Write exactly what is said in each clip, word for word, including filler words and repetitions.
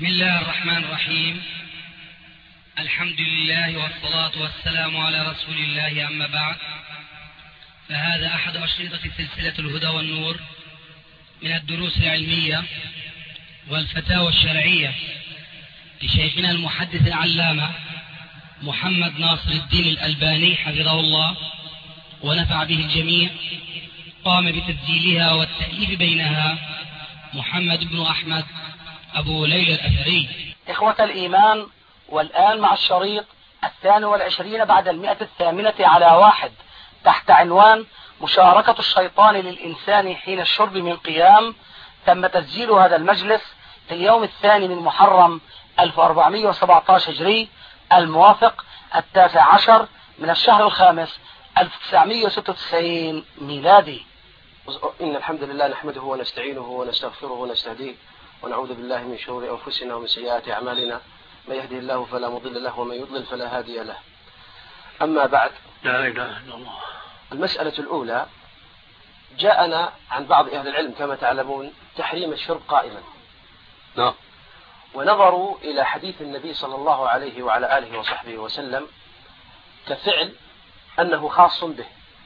بسم الله الرحمن الرحيم. الحمد لله والصلاة والسلام على رسول الله، أما بعد، فهذا أحد أشرطة سلسلة الهدى والنور من الدروس العلمية والفتاوى الشرعية لشيخنا المحدث العلامة محمد ناصر الدين الألباني حفظه الله ونفع به الجميع. قام بتسجيلها والتأليف بينها محمد بن أحمد أبو ليلى الأثري. إخوة الإيمان، والآن مع الشريط الثاني والعشرين بعد المئة الثامنة على واحد، تحت عنوان مشاركة الشيطان للإنسان حين الشرب من قيام. تم تسجيل هذا المجلس في اليوم الثاني من محرم ألف وأربعمئة وسبعة عشر هجري، الموافق التاسع عشر من الشهر الخامس ألف وتسعمئة وستة وتسعين ميلادي. إن الحمد لله نحمده ونستعينه ونستغفره ونستهديه ونعوذ بالله من شرور أنفسنا ومن سيئات أعمالنا، من يهده الله فلا مضل له ومن يضلل فلا هادي له. أما بعد، لا إله إلا الله. المسألة الأولى، جاءنا عن بعض أهل العلم كما تعلمون تحريم الشرب قائما. نعم. ونظروا إلى حديث النبي صلى الله عليه وعلى آله وصحبه وسلم كفعل أنه خاص به،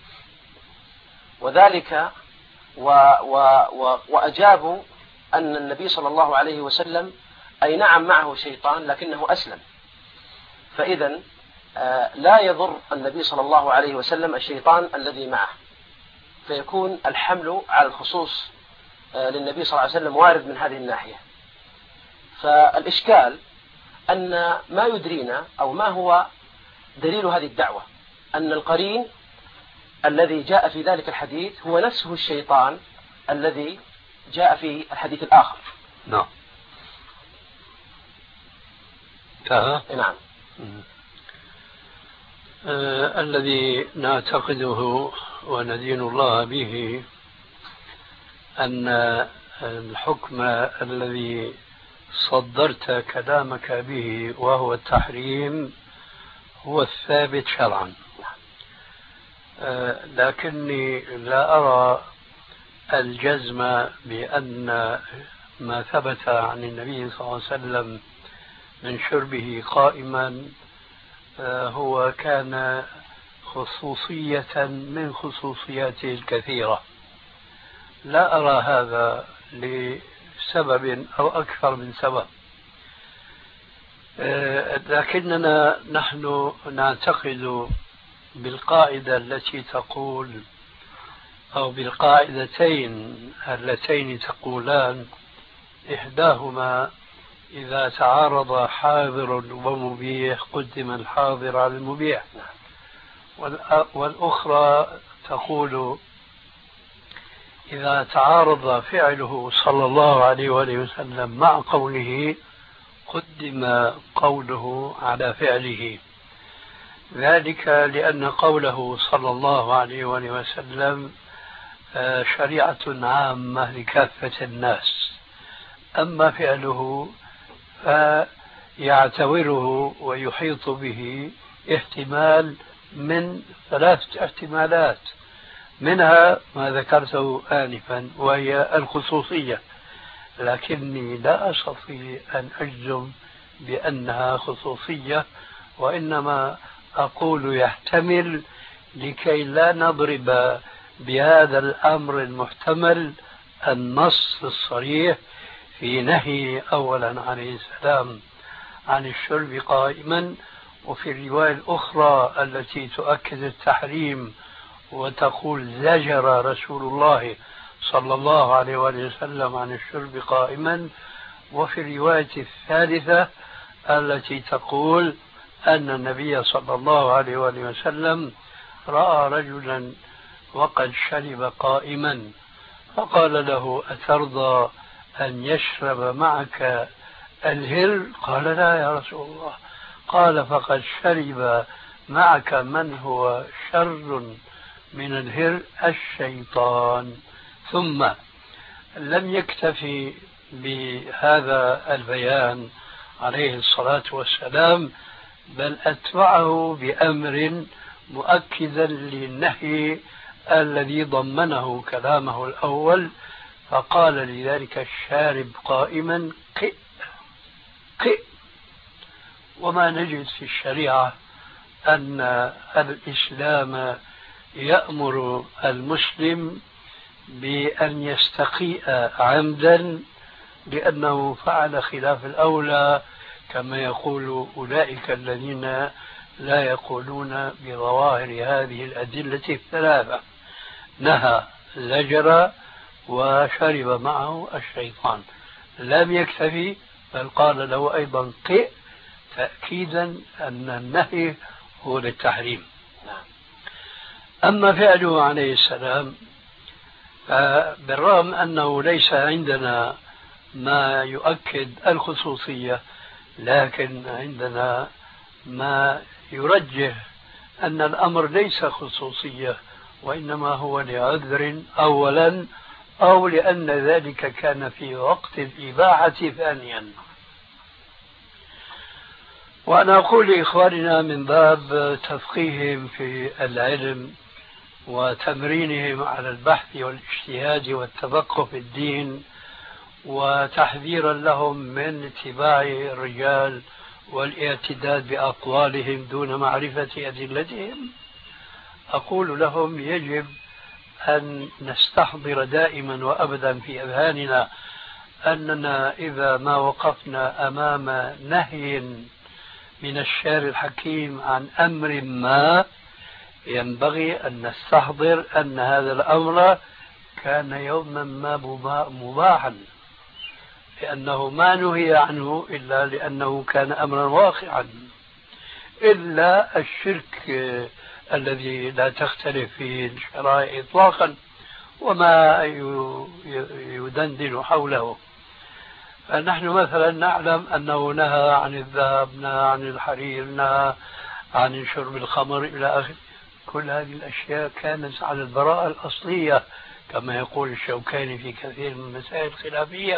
وذلك و و و وأجابوا أن النبي صلى الله عليه وسلم أي نعم معه شيطان لكنه أسلم، فإذا لا يضر النبي صلى الله عليه وسلم الشيطان الذي معه، فيكون الحمل على الخصوص للنبي صلى الله عليه وسلم وارد من هذه الناحية. فالإشكال أن ما يدرينا أو ما هو دليل هذه الدعوة أن القرين الذي جاء في ذلك الحديث هو نفسه الشيطان الذي جاء في الحديث الآخر. نعم. نعم. نعم. آه الذي نعتقده وندين الله به أن الحكم الذي صدرت كلامك به وهو التحريم هو الثابت شرعا، آه لكني لا أرى الجزم بأن ما ثبت عن النبي صلى الله عليه وسلم من شربه قائما آه هو كان خصوصية من خصوصياته الكثيرة. لا أرى هذا لسبب أو أكثر من سبب، آه لكننا نحن نعتقد بالقاعدة التي تقول أو بالقاعدتين اللتين تقولان إحداهما إذا تعارض حاضر ومبيح قدم الحاضر على المبيح، والأخرى تقول إذا تعارض فعله صلى الله عليه وآله وسلم مع قوله قدم قوله على فعله، ذلك لأن قوله صلى الله عليه وآله وسلم شريعة عامة لكافة الناس، أما فعله فيعتبره ويحيط به احتمال من ثلاثة احتمالات، منها ما ذكرته آنفا وهي الخصوصية، لكني لا أستطيع أن أجزم بأنها خصوصية، وإنما أقول يحتمل لكي لا نضرب بهذا الأمر المحتمل النص الصريح في نهي أولا عليه السلام عن الشرب قائما، وفي الرواية الأخرى التي تؤكد التحريم وتقول زجر رسول الله صلى الله عليه وسلم عن الشرب قائما، وفي الرواية الثالثة التي تقول أن النبي صلى الله عليه وسلم رأى رجلا وقد شرب قائما فقال له أترضى أن يشرب معك الهر؟ قال لا يا رسول الله. قال فقد شرب معك من هو شر من الهر، الشيطان. ثم لم يكتفي بهذا البيان عليه الصلاة والسلام، بل أتبعه بأمر مؤكدا للنهي الذي ضمنه كلامه الأول، فقال لذلك الشارب قائما قئ وما نجد في الشريعة أن الإسلام يأمر المسلم بأن يستقيء عمدا لأنه فعل خلاف الأولى، كما يقول أولئك الذين لا يقولون بظواهر هذه الأدلة الثلاثة: نهى، زجر، وشرب معه الشيطان. لم يكتفي بل قال له أيضا قئ، تأكيدا أن النهي هو للتحريم. أما فعله عليه السلام بالرغم أنه ليس عندنا ما يؤكد الخصوصية، لكن عندنا ما يرجح أن الأمر ليس خصوصية وإنما هو لعذر أولا، أو لأن ذلك كان في وقت الإباحة ثانيا. وأنا أقول لإخواننا من باب تفقيههم في العلم وتمرينهم على البحث والاجتهاد والتفقه في الدين، وتحذيرا لهم من اتباع الرجال والاعتداد بأقوالهم دون معرفة أدلتهم، أقول لهم يجب أن نستحضر دائما وأبدا في أذهاننا أننا إذا ما وقفنا أمام نهي من الشارع الحكيم عن أمر ما، ينبغي أن نستحضر أن هذا الأمر كان يوما ما مباحا، لأنه ما نهي عنه إلا لأنه كان أمرا واقعا، إلا الشرك الذي لا تختلف فيه الشرائع إطلاقا وما يدندن حوله. فنحن مثلا نعلم أنه نهى عن الذهب، نهى عن الحرير، نهى عن شرب الخمر إلى آخره. كل هذه الأشياء كانت على البراءة الأصلية كما يقول الشوكاني في كثير من المسائل الخلافية،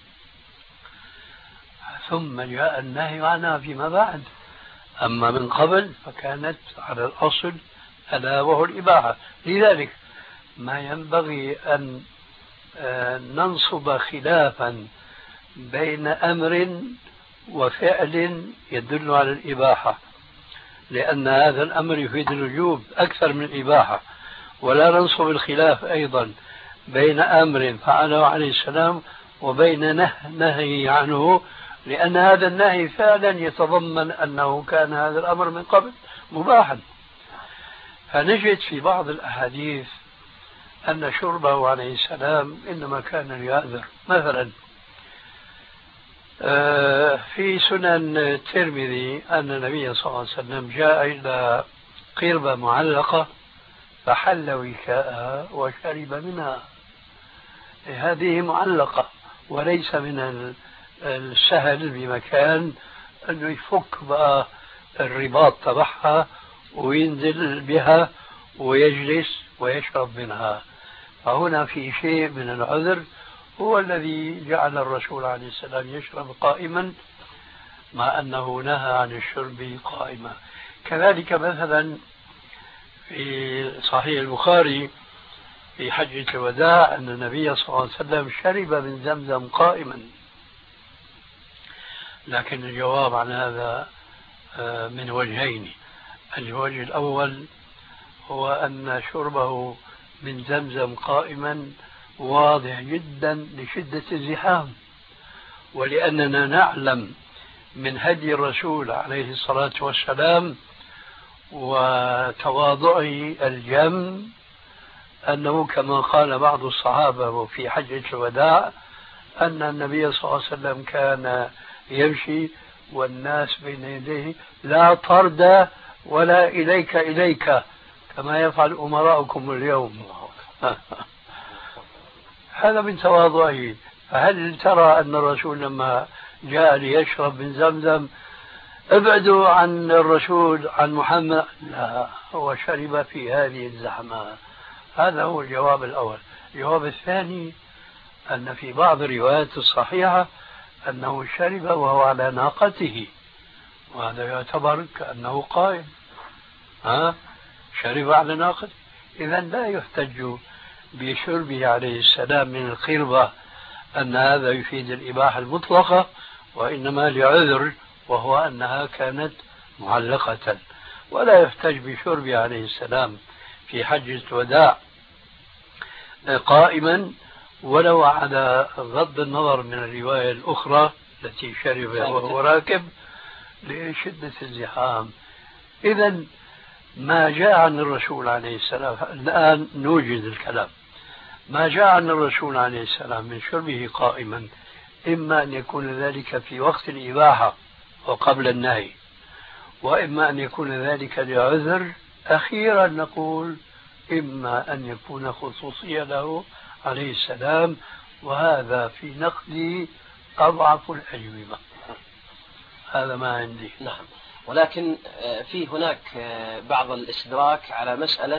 ثم جاء النهي عنها فيما بعد. أما من قبل فكانت على الأصل ألا وهو الإباحة. لذلك ما ينبغي أن ننصب خلافا بين أمر وفعل يدل على الإباحة، لأن هذا الأمر يفيد الوجوب أكثر من الإباحة، ولا ننصب الخلاف أيضا بين أمر فعله عليه السلام وبين نهي عنه، لأن هذا النهي فعلا يتضمن أنه كان هذا الأمر من قبل مباحا. فنجد في بعض الأحاديث أن شربه عليه السلام إنما كان ليعذر. مثلا في سنن الترمذي أن النبي صلى الله عليه وسلم جاء إلى قربة معلقة فحل وكاءها وشرب منها. هذه معلقة وليس من السهل بمكان أنه يفك بقى الرباط تبعها وينزل بها ويجلس ويشرب منها. فهنا في شيء من العذر هو الذي جعل الرسول عليه السلام يشرب قائما مع أنه نهى عن الشرب قائما. كذلك مثلا في صحيح البخاري في حجة الوداع أن النبي صلى الله عليه وسلم شرب من زمزم قائما. لكن الجواب عن هذا من وجهين. الوجه الأول هو أن شربه من زمزم قائما واضح جدا لشدة الزحام، ولأننا نعلم من هدي الرسول عليه الصلاة والسلام وتواضعه الجم أنه كما قال بعض الصحابة في حجة الوداع أن النبي صلى الله عليه وسلم كان يمشي والناس بين يديه لا طرد ولا إليك إليك كما يفعل أمراؤكم اليوم. هذا من تواضعه. فهل ترى أن الرسول لما جاء ليشرب من زمزم ابعدوا عن الرسول عن محمد؟ لا، هو شرب في هذه الزحمة. هذا هو الجواب الأول. الجواب الثاني أن في بعض الروايات الصحيحة أنه شرب وهو على ناقته، وهذا يعتبر كأنه قائم. ها؟ شرب على ناقته. إذا لا يحتج بشربه عليه السلام من القربة أن هذا يفيد الإباحة المطلقة، وإنما لعذر وهو أنها كانت معلقة، ولا يحتج بشرب عليه السلام في حجة الوداع قائما، ولو على غض النظر من الرواية الأخرى التي شرب وهو راكب لشدة الزحام. إذا ما جاء عن الرسول عليه السلام، الآن نوجد الكلام، ما جاء عن الرسول عليه السلام من شربه قائما إما أن يكون ذلك في وقت الإباحة وقبل النهي، وإما أن يكون ذلك لعذر. أخيرا نقول إما أن يكون خصوصية له عليه السلام، وهذا في نقدي أضعف الأجوبة. هذا ما عندي. نعم، ولكن في هناك بعض الاستدراك على مسألة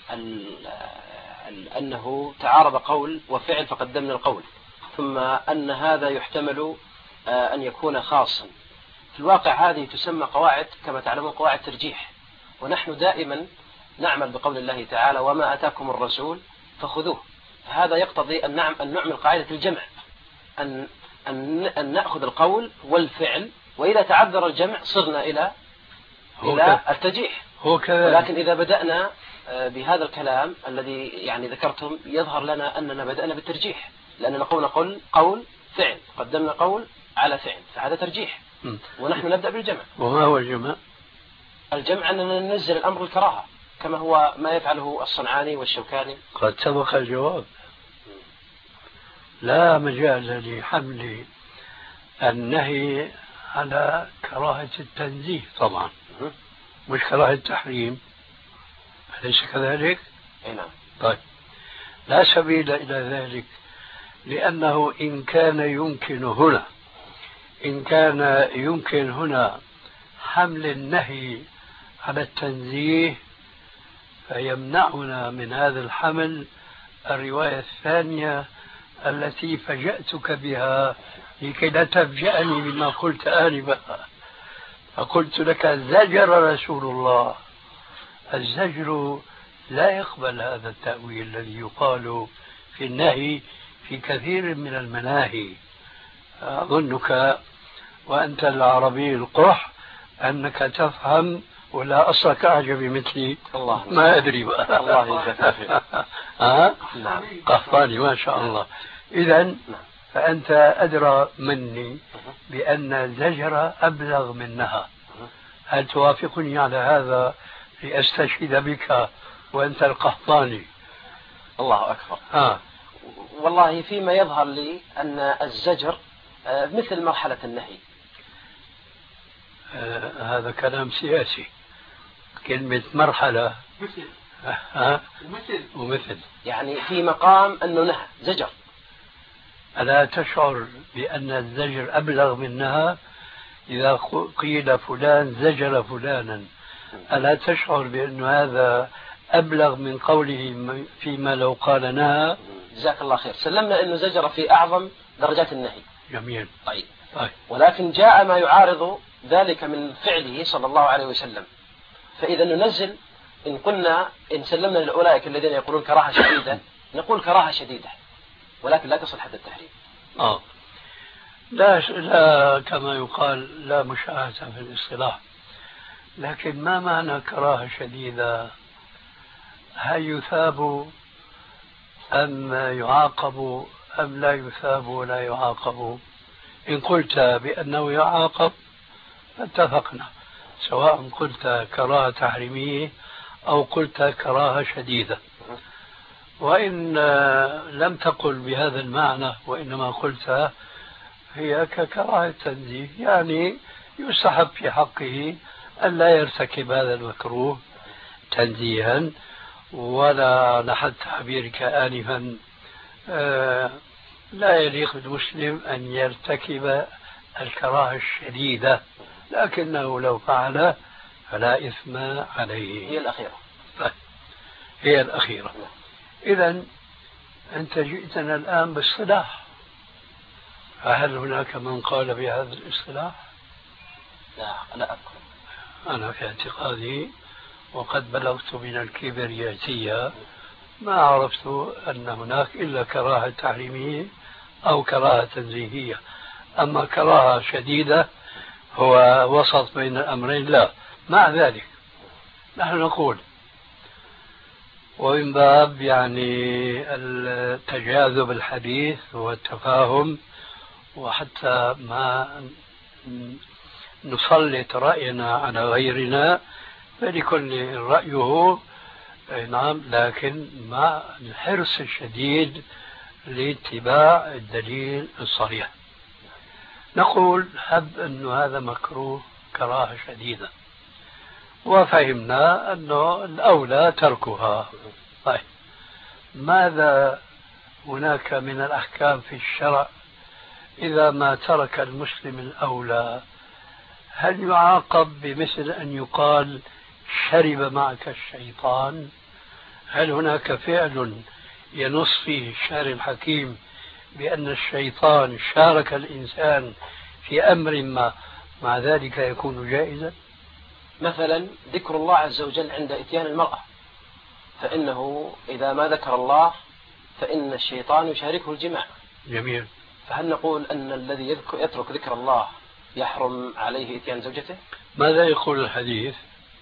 أنه تعارض قول وفعل فقدمنا القول، ثم أن هذا يحتمل أن يكون خاصا. في الواقع هذه تسمى قواعد كما تعلمون قواعد ترجيح، ونحن دائما نعمل بقول الله تعالى وما أتاكم الرسول فخذوه. فهذا يقتضي أن نعم أن نعمل قاعدة الجمع، أن أن أن نأخذ القول والفعل، وإذا تعذر الجمع صرنا إلى إلى الترجيح. ولكن إذا بدأنا بهذا الكلام الذي يعني ذكرتم يظهر لنا أننا بدأنا بالترجيح، لأننا نقول قول قول فعل، قدمنا قول على فعل، فهذا ترجيح. م. ونحن نبدأ بالجمع. وما هو الجمع؟ الجمع أننا ننزل الأمر الكراهة كما هو ما يفعله الصنعاني والشوكاني. قد سبق الجواب. لا مجال لحمل النهي على كراهة التنزيه طبعا، مش كراهة التحريم، أليس كذلك؟ أي نعم. طيب، لا سبيل إلى ذلك، لأنه إن كان يمكن هنا إن كان يمكن هنا حمل النهي على التنزيه، فيمنعنا من هذا الحمل الرواية الثانية التي فجأتك بها لكي لا تفجأني بما قلت آنفا. فقلت لك زجر رسول الله. الزجر لا يقبل هذا التأويل الذي يقال في النهي في كثير من المناهي. أظنك وأنت العربي القح أنك تفهم، ولا أصلك أعجب مثلي. الله ما أدري بقى. الله يجزاك ها؟ قحطاني ما شاء الله. إذن فأنت أدرى مني بأن الزجر أبلغ منها. هل توافقني على هذا لأستشهد بك وأنت القحطاني؟ الله أكبر. ها. والله فيما يظهر لي أن الزجر مثل مرحلة النهي. آه هذا كلام سياسي. كلمة مرحلة مثل ها ومثل ومثل يعني في مقام أنه نهى زجر. ألا تشعر بأن الزجر أبلغ منها؟ إذا قيل فلان زجر فلانا، ألا تشعر بأن هذا أبلغ من قوله فيما لو قال نهى؟ جزاك الله خير. سلمنا أنه زجر في أعظم درجات النهي. جميل. طيب. طيب. ولكن جاء ما يعارض ذلك من فعله صلى الله عليه وسلم، فإذا ننزل إن قلنا إن سلمنا لأولئك الذين يقولون كراهة شديدة نقول كراهة شديدة، ولكن لا تصل حد التحريم. آه. لا لا كما يقال لا مشاهدة في الاصطلاح. لكن ما معنى كراهة شديدة؟ هل يثاب أم يعاقب أم لا يثاب ولا يعاقب؟ إن قلت بأنه يعاقب فاتفقنا، سواء قلت كراهة تحريمية أو قلت كراهة شديدة. وإن لم تقل بهذا المعنى وإنما قلت هي ككراهة تنزيه، يعني يستحب في حقه أن لا يرتكب هذا المكروه تنزيها، ولا لحد تعبيرك آنفا آه لا يليق بالمسلم أن يرتكب الكراهة الشديدة، لكنه لو فعل فلا إثم عليه. هي الأخيرة. طيب. هي الأخيرة. إذن أنت جئتنا الآن باصطلاح، فهل هناك من قال بهذا الاصطلاح؟ لا لا أذكر. أنا في اعتقادي وقد بلغت من الكبرياتية ما عرفت أن هناك إلا كراهة تحريمية أو كراهة تنزيهية. أما كراهة شديدة هو وسط بين الأمرين؟ لا. مع ذلك نحن نقول ومن باب يعني التجاذب الحديث والتفاهم، وحتى ما نسلط رأينا على غيرنا، فلكل رأيه نعم، لكن مع الحرص الشديد لاتباع الدليل الصريح. نقول هب أن هذا مكروه كراهة شديدة، وفهمنا أنه الأولى تركها. طيب، ماذا هناك من الأحكام في الشرع إذا ما ترك المسلم الأولى؟ هل يعاقب بمثل أن يقال شرب معك الشيطان؟ هل هناك فعل ينص فيه الشارع الحكيم بأن الشيطان شارك الإنسان في أمر ما مع ذلك يكون جائزا؟ مثلا ذكر الله عز وجل عند إتيان المرأة، فإنه إذا ما ذكر الله فإن الشيطان يشاركه الجماع. جميل. فهل نقول أن الذي يترك ذكر الله يحرم عليه إتيان زوجته؟ ماذا يقول الحديث؟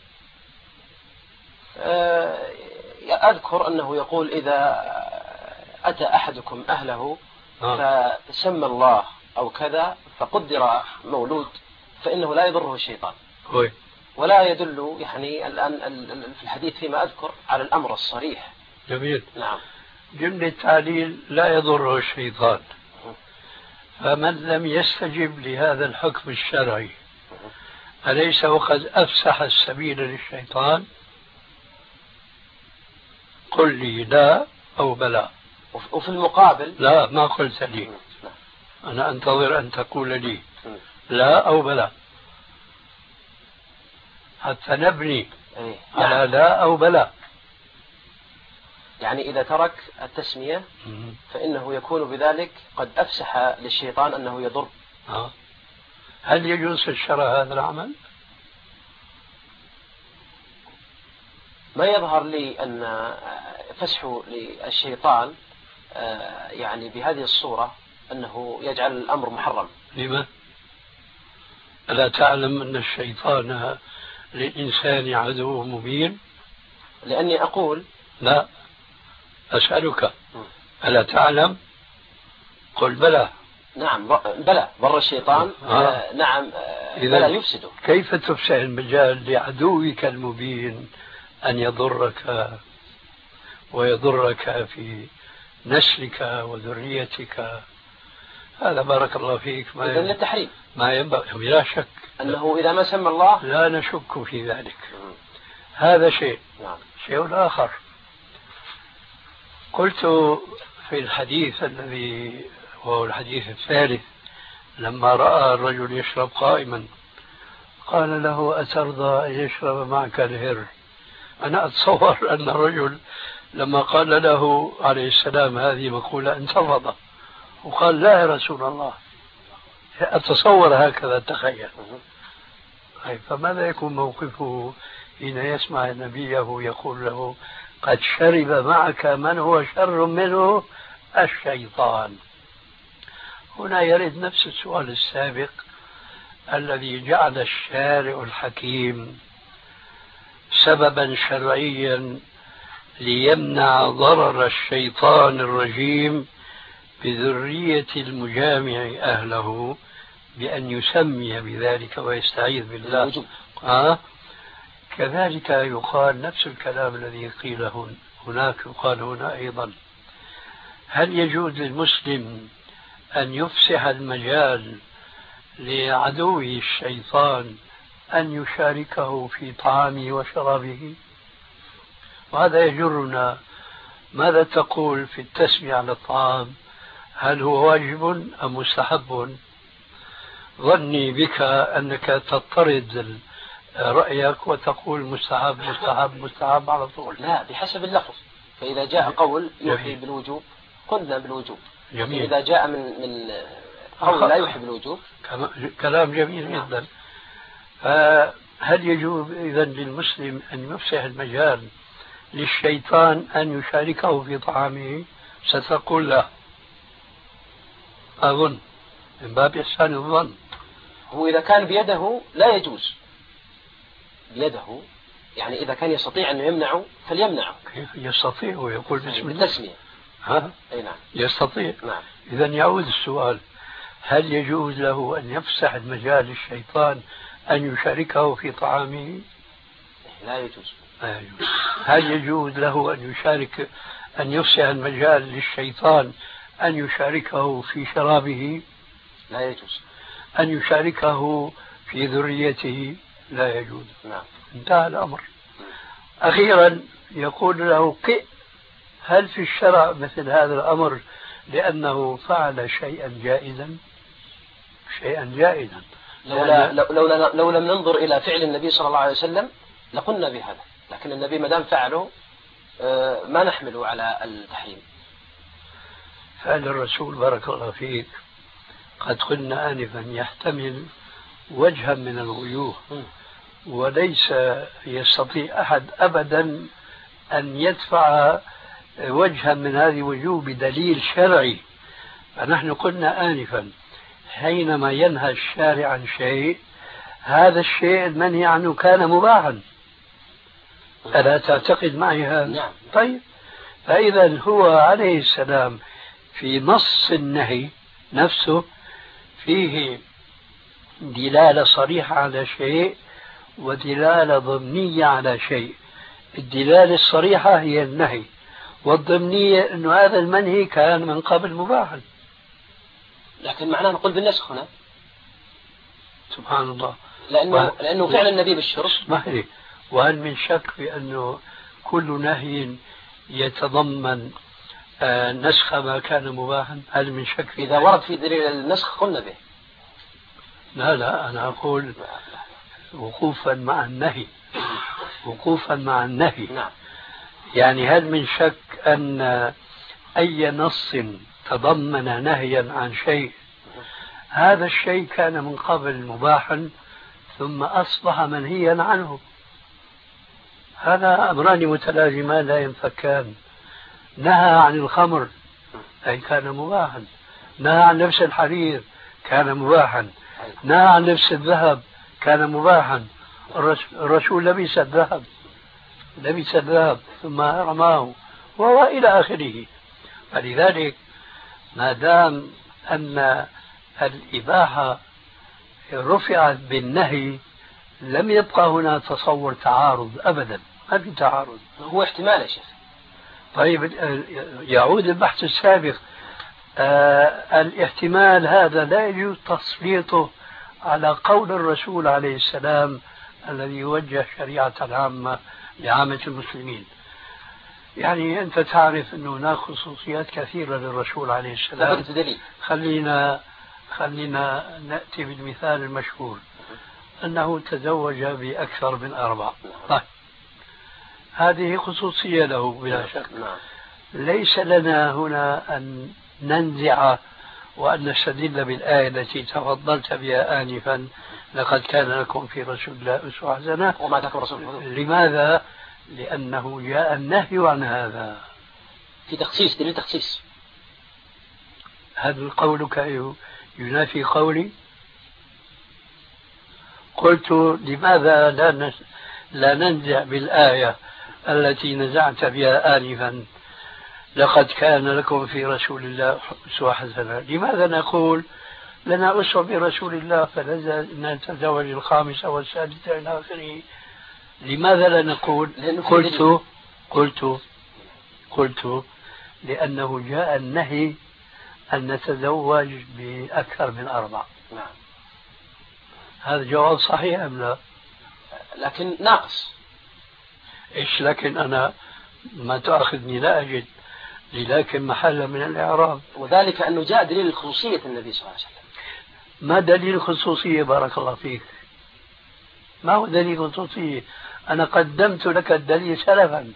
أذكر أنه يقول إذا أتى أحدكم أهله آه. فسمى الله أو كذا فقدر مولود فإنه لا يضره الشيطان. هوي. ولا يدل يعني الآن في الحديث فيما أذكر على الأمر الصريح. جميل. نعم. جملة تعليل لا يضره الشيطان، فمن لم يستجب لهذا الحكم الشرعي أليس وقد أفسح السبيل للشيطان؟ قل لي لا أو بلى. وفي المقابل لا، ما قلت لي، أنا أنتظر أن تقول لي لا أو بلى حتى نبني على لا أو بلى. يعني إذا ترك التسمية فإنه يكون بذلك قد أفسح للشيطان أنه يضر. آه. هل يجوز في الشرع هذا العمل؟ ما يظهر لي أن فسحه للشيطان يعني بهذه الصورة أنه يجعل الأمر محرم. لما؟ ألا تعلم أن الشيطان للإنسان عدو مبين؟ لأني أقول لا، أسألك ألا تعلم؟ قل بلى. نعم بلى، ضر الشيطان. آه. نعم بلى يفسده. كيف تفسح المجال لعدوك المبين أن يضرك ويضرك في نسلك وذريتك؟ هذا بارك الله فيك ما إذن التحريم ما ينبغي، لا شك أنه إذا ما سمى الله لا نشك في ذلك. هذا شيء. نعم. شيء آخر قلت في الحديث الذي وهو الحديث الثالث، لما رأى الرجل يشرب قائما قال له أترضى أن يشرب معك الهر؟ أنا أتصور أن الرجل لما قال له عليه السلام هذه مقولة انتفض وقال لا يا رسول الله، أتصور هكذا، تخيل. فماذا يكون موقفه حين يسمع نبيه يقول له قد شرب معك من هو شر منه الشيطان؟ هنا يرد نفس السؤال السابق الذي جعل الشارع الحكيم سببا شرعيا ليمنع ضرر الشيطان الرجيم بذرية المجامع أهله بأن يسمي بذلك ويستعيذ بالله. آه؟ كذلك يقال نفس الكلام الذي قيل هناك يقال هنا أيضا. هل يجوز للمسلم أن يفسح المجال لعدوه الشيطان أن يشاركه في طعامه وشرابه؟ وهذا يجرنا، ماذا تقول في التسمية على الطعام؟ هل هو واجب أم مستحب؟ ظني بك أنك تضطرد رأيك وتقول مستحب مستحب مستحب على طول. لا، بحسب اللفظ، فإذا جاء قول يوحي بالوجوب قلنا بالوجوب. جميل. إذا جاء من من قول لا يوحي بالوجوب كلام جميل جدا. فهل يجوز إذن للمسلم أن يفسح المجال للشيطان أن يشاركه في طعامه؟ ستقول لا، أظن من باب إحسان الظن. هو إذا كان بيده لا يجوز، بيده يعني إذا كان يستطيع أن يمنعه فليمنعه. كيف يستطيع ويقول بسم الله؟ بالتسمية. ها؟ أي نعم يستطيع. نعم. إذا يعود السؤال، هل يجوز له أن يفسح المجال للشيطان أن يشاركه في طعامه؟ لا يجوز. لا يجوز. هل يجوز له أن يشارك أن يفسح المجال للشيطان أن يشاركه في شرابه؟ لا يجوز. أن يشاركه في ذريته؟ لا يجوز. نعم. انتهى الأمر. أخيرا يقول له قئ، هل في الشرع مثل هذا الأمر لأنه فعل شيئا جائزا؟ شيئا جائزا. لولا لو لو, لو لم ننظر إلى فعل النبي صلى الله عليه وسلم لقلنا بهذا، لكن النبي ما دام فعله ما نحمله على التحريم. فعل الرسول بارك الله فيك قد قلنا آنفا يحتمل وجها من الوجوه، وليس يستطيع أحد أبدا أن يدفع وجها من هذه الوجوه بدليل شرعي. فنحن قلنا آنفا حينما ينهى الشارع عن شيء هذا الشيء المنهي عنه كان مباحا، ألا تعتقد معي هذا؟ نعم. طيب، فإذا هو عليه السلام في نص النهي نفسه فيه دلالة صريحة على شيء ودلالة ضمنية على شيء. الدلالة الصريحة هي النهي، والضمنية أنه هذا المنهي كان من قبل مباحا. لكن معناه نقول بالنسخ هنا. سبحان الله. لأنه, و... لأنه فعل النبي بالشرب. اسمح لي، وهل من شك في أنه كل نهي يتضمن آه نسخ ما كان مباحا؟ هل من شك في إذا ورد في دليل النسخ قلنا به. لا لا، أنا أقول وقوفا مع النهي، وقوفا مع النهي. نعم. يعني هل من شك أن أي نص تضمن نهيا عن شيء هذا الشيء كان من قبل مباحا ثم أصبح منهيا عنه؟ هذا أمران متلازمان لا ينفكان. نهى عن الخمر أي كان مباحا، نهى عن لبس الحرير كان مباحا، نهى عن لبس الذهب كان مباحا. الرسول لبس الذهب لبس الذهب ثم رماه وهو إلى آخره. فلذلك ما دام أن الإباحة رفعت بالنهي لم يبقى هنا تصور تعارض أبدا، ما في تعارض. هو احتمال يا شيخ. طيب يعود البحث السابق. آه الاحتمال هذا لا يجوز تسليطه على قول الرسول عليه السلام الذي يوجه شريعة العامة لعامة المسلمين. يعني أنت تعرف أنه هناك خصوصيات كثيرة للرسول عليه السلام. خلينا خلينا نأتي بالمثال المشهور أنه تزوج بأكثر من أربع. طيب هذه خصوصية له بلا شك. ليس لنا هنا أن ننزع وأن نستدل بالآية التي تفضلت بها آنفا لقد كان لكم في رسول الله أسوة حسنة. وما تكن رسول. لماذا؟ لأنه جاء النهي عن هذا في تخصيص، دليل تخصيص. هذا قولك ينافي قولي. قلت لماذا لا لا ننزع بالآية التي نزعت بها آنفا لقد كان لكم في رسول الله أسوة حسنة؟ لماذا نقول لنا أسوة برسول الله فنتزوج الخامسة والسادسة إلى آخره؟ لماذا لا نقول؟ قلت قلت قلت لأنه جاء النهي أن نتزوج بأكثر من أربع. نعم. هذا جواب صحيح أم لا؟ لكن ناقص. إيش لكن؟ أنا ما تأخذني لا أجد لكن محل من الإعراب. وذلك أنه جاء دليل خصوصية النبي صلى الله عليه وسلم. ما دليل خصوصية بارك الله فيك؟ ما هو دليل خصوصية؟ أنا قدمت لك الدليل سلفا.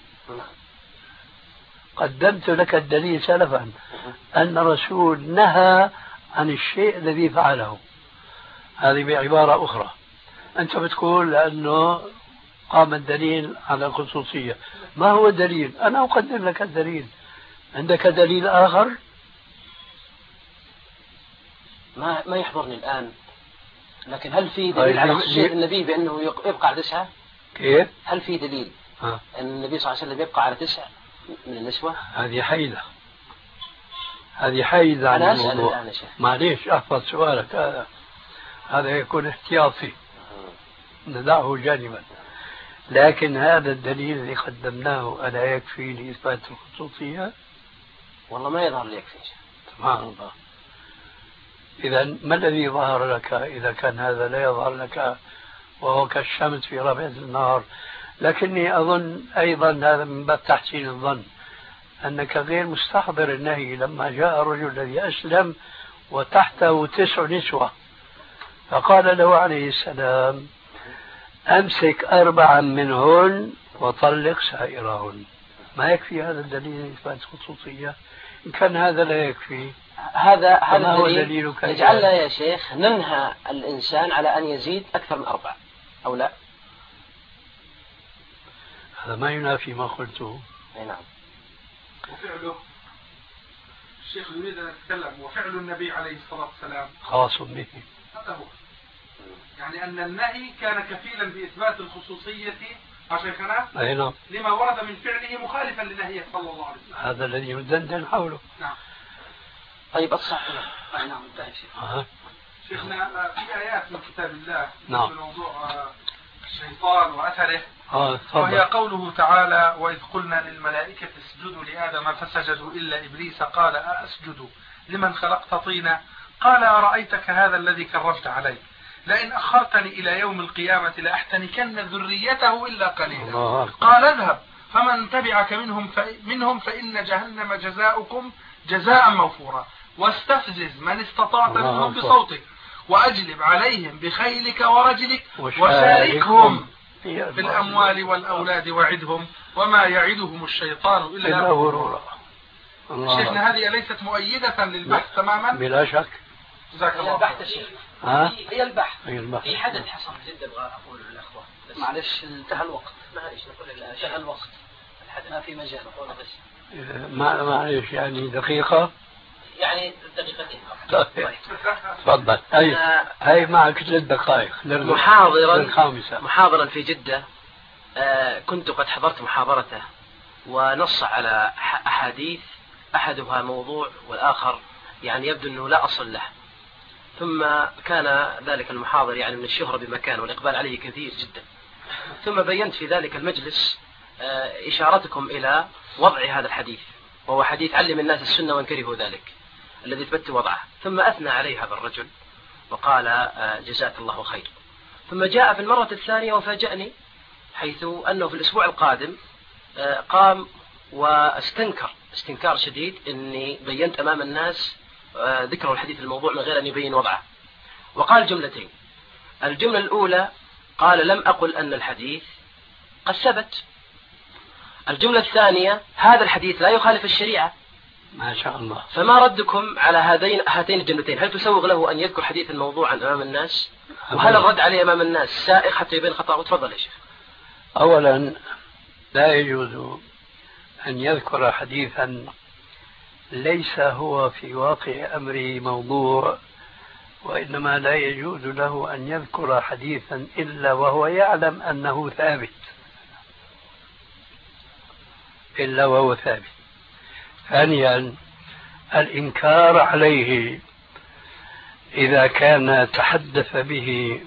قدمت لك الدليل سلفا أن الرسول نهى عن الشيء الذي فعله. هذه بعبارة أخرى أنت بتقول أنه قام الدليل على الخصوصية. ما هو الدليل؟ أنا أقدم لك الدليل. عندك دليل آخر؟ ما ما يحضرني الآن لكن هل في دليل على خصوصية النبي بأنه يبقى على تسعة؟ كيف؟ هل في دليل ها. أن النبي صلى الله عليه وسلم يبقى على تسعة من النسوة؟ هذه حيلة، هذه حيلة عن الموضوع. معليش أحفظ سؤالك هذا، هذا يكون احتياطي ندعه جانبا. لكن هذا الدليل الذي قدمناه ألا يكفي لإثبات الخصوصية؟ والله ما يظهر لي يكفي. سبحان الله. إذا ما الذي ظهر لك إذا كان هذا لا يظهر لك وهو كالشمس في ربيع النهار؟ لكني أظن أيضا هذا من باب تحسين الظن أنك غير مستحضر النهي لما جاء الرجل الذي أسلم وتحته تسع نسوة فقال له عليه السلام أمسك أربعا منهن وطلق سائرهن. ما يكفي هذا الدليل إثبات خصوصية؟ إن كان هذا لا يكفي هذا هذا هو دليل يجعلنا يا شيخ ننهى الإنسان على أن يزيد أكثر من أربعة أو لا؟ هذا ما ينافي ما قلته. أي نعم. وفعله الشيخ يريد أن يتكلم وفعل النبي عليه الصلاة والسلام خاص به. هذا هو يعني أن النهي كان كفيلا بإثبات الخصوصية شيخنا أي نعم. لما ورد من فعله مخالفا لنهيه صلى الله عليه وسلم. هذا الذي ندندن حوله. نعم. طيب أصح. أي نعم. شيخنا في آيات من كتاب الله نعم. في موضوع الشيطان وأثره. آه وهي قوله تعالى وإذ قلنا للملائكة اسجدوا لآدم فسجدوا إلا إبليس قال أسجد لمن خلقت طينا قال أرأيتك هذا الذي كرمت علي لئن أخرتني إلى يوم القيامة لأحتنكن ذريته إلا قليلا قال اذهب فمن تبعك منهم, منهم فإن جهنم جزاؤكم جزاء موفورا واستفزز من استطعت منهم بصوتك وأجلب عليهم بخيلك ورجلك وشاركهم في الأموال والأولاد وعدهم وما يعدهم الشيطان إلا غرورا. شيخنا هذه ليست مؤيدة للبحث تماما؟ بلا شك. جزاك الله. البحث شيخ. هي البحث. هي البحث. في حدث حصل جدا أبغى أقول للأخوة. معلش انتهى الوقت. معلش نقول انتهى الوقت. الحدث ما في مجال نقول بس. ما معلش يعني دقيقة. يعني دقيقتين. تفضل. هاي هاي معك ثلاث دقائق. محاضرا محاضرا في جدة آه كنت قد حضرت محاضرته ونص على أحاديث أحدها موضوع والآخر يعني يبدو أنه لا أصل له. ثم كان ذلك المحاضر يعني من الشهرة بمكان والإقبال عليه كثير جدا. ثم بينت في ذلك المجلس آه إشارتكم إلى وضع هذا الحديث وهو حديث علم الناس السنة وإن كرهوا ذلك الذي ثبت وضعه. ثم أثنى عليه هذا الرجل وقال جزاك الله خير. ثم جاء في المرة الثانية وفاجأني حيث أنه في الأسبوع القادم قام واستنكر استنكار شديد أني بينت أمام الناس ذكر الحديث الموضوع من غير أن يبين وضعه وقال جملتين. الجملة الأولى قال لم أقل أن الحديث قد ثبت. الجملة الثانية هذا الحديث لا يخالف الشريعة. ما شاء الله. فما ردكم على هذين هاتين الجملتين؟ هل تسوغ له أن يذكر حديث الموضوع أمام الناس؟ وهل الرد عليه أمام الناس سائغ حتى يبين خطأه؟ تفضل يا شيخ. أولا لا يجوز أن يذكر حديثا ليس هو في واقع أمره موضوع، وإنما لا يجوز له أن يذكر حديثا إلا وهو يعلم أنه ثابت إلا وهو ثابت. ثانيا الإنكار عليه إذا كان تحدث به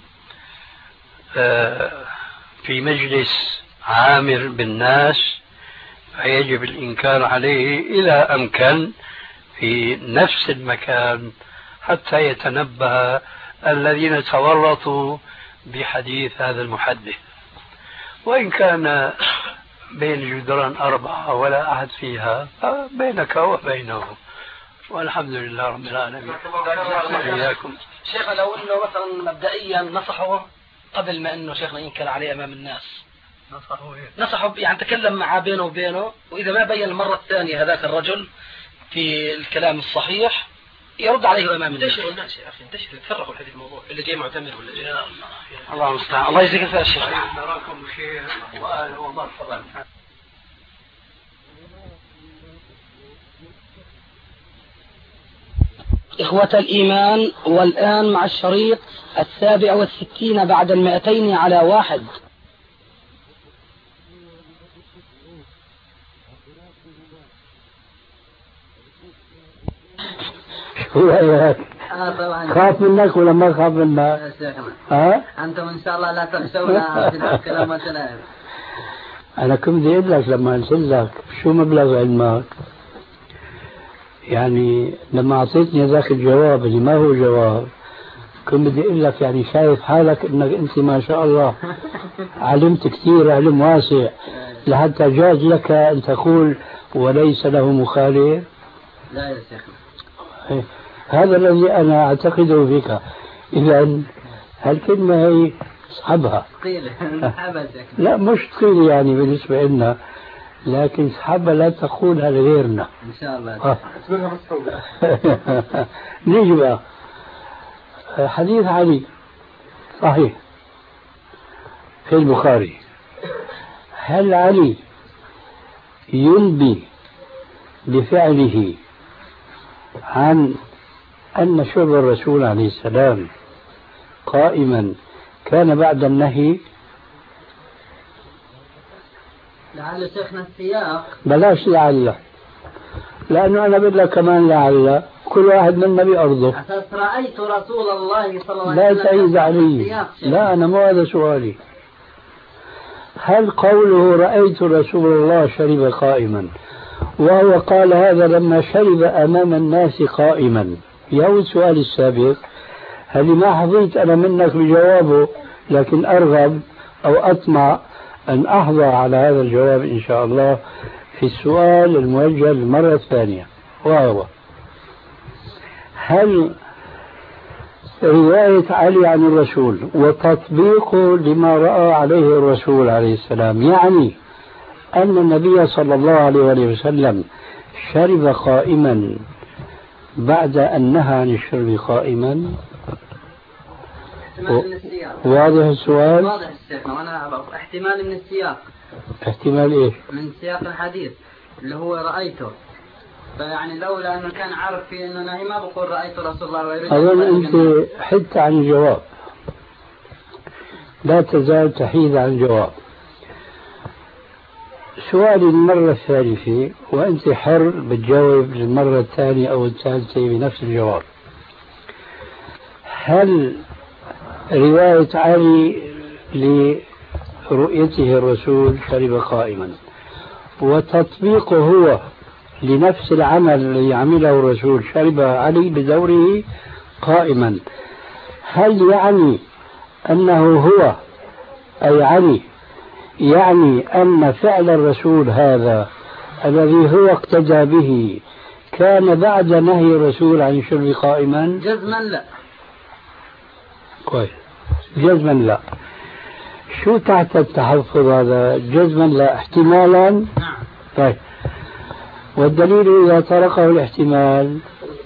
في مجلس عامر بالناس فيجب الإنكار عليه إذا أمكن في نفس المكان حتى يتنبه الذين تورطوا بحديث هذا المحدث. وإن كان بين جدران أربعة ولا أحد فيها فبينك وبينه، والحمد لله رب العالمين. إياكم. شيخنا لو أنه مثلا مبدئيا نصحه قبل ما أنه شيخنا ينكر عليه أمام الناس، نصحه إيه؟ نصحه يعني تكلم معه بينه وبينه، وإذا ما بين المرة الثانية هذاك الرجل في الكلام الصحيح يرد عليه أمام الناس. انتشروا الناس يا أخي، انتشروا تفرقوا الحديث الموضوع اللي جاي معتمر ولا جاي. الله المستعان. الله يجزيك الخير شيخ. نراكم بخير وأهلا ومرحبا. إخوة الإيمان، والآن مع الشريط السابع والستين بعد المئتين على واحد. شو رأيك؟ آه طبعا. خاف منك ولا ما خاف منك؟ ها؟ أنتم إن شاء الله لا تخشونا في الكلام والسلام. أنا كنت بدي أقول لك لما قلت لك شو مبلغ علمك؟ يعني لما أعطيتني ذاك الجواب اللي ما هو جواب كنت بدي أقول لك يعني شايف حالك إنك أنت ما شاء الله علمت كثير علم واسع لحتى جاز لك أن تقول وليس له مخالف. لا يا شيخنا. هذا الذي أنا أعتقده فيك. إذا هالكلمة هي اسحبها. ثقيلة. لا مش ثقيلة يعني بالنسبة لنا، لكن اسحبها لا تقولها لغيرنا. إن شاء الله. آه. نيجي بقى حديث علي صحيح في البخاري. هل علي ينبي بفعله عن أن شرب الرسول عليه السلام قائما كان بعد النهي؟ لعل شيخنا السياق. بلاش لعل، لأنه أنا بدي لك كمان لعل كل واحد منا بأرضه. أساس رأيت رسول الله صلى الله لا عليه وسلم. تعيد علي. لا أنا مو هذا سؤالي. هل قوله رأيت رسول الله شرب قائما وهو قال هذا لما شرب أمام الناس قائما، يهو السؤال السابق هل ما حظيت أنا منك بجوابه، لكن أرغب أو أطمع أن أحظى على هذا الجواب إن شاء الله في السؤال الموجه للمرة الثانية، وهو هل رواية علي عن الرسول وتطبيقه لما رأى عليه الرسول عليه السلام يعني أن النبي صلى الله عليه وسلم شرب قائما بعد أن نهى عن الشرب قائما؟ احتمال من السياق. واضح السؤال؟ واضح الشيخ، وأنا احتمال من السياق. احتمال إيش؟ من سياق الحديث اللي هو رأيته، فيعني لولا أنه كان عارف في أنه نهي ما بقول رأيت رسول الله ويريد. أظن أنت حدت عن الجواب، لا تزال تحيد عن الجواب. سؤالي المرة الثالثة وأنت حر بتجاوب للمرة الثانية أو الثالثة بنفس الجواب. هل رواية علي لرؤيته الرسول شرب قائما وتطبيقه هو لنفس العمل الذي عمله الرسول شرب علي بدوره قائما، هل يعني أنه هو أي علي يعني أن فعل الرسول هذا الذي هو اقتدى به كان بعد نهي الرسول عن الشرب قائما؟ جزما لا. كويس، جزما لا. شو تحت التحفظ هذا؟ جزما لا احتمالا؟ نعم. طيب، والدليل إذا طرقه الاحتمال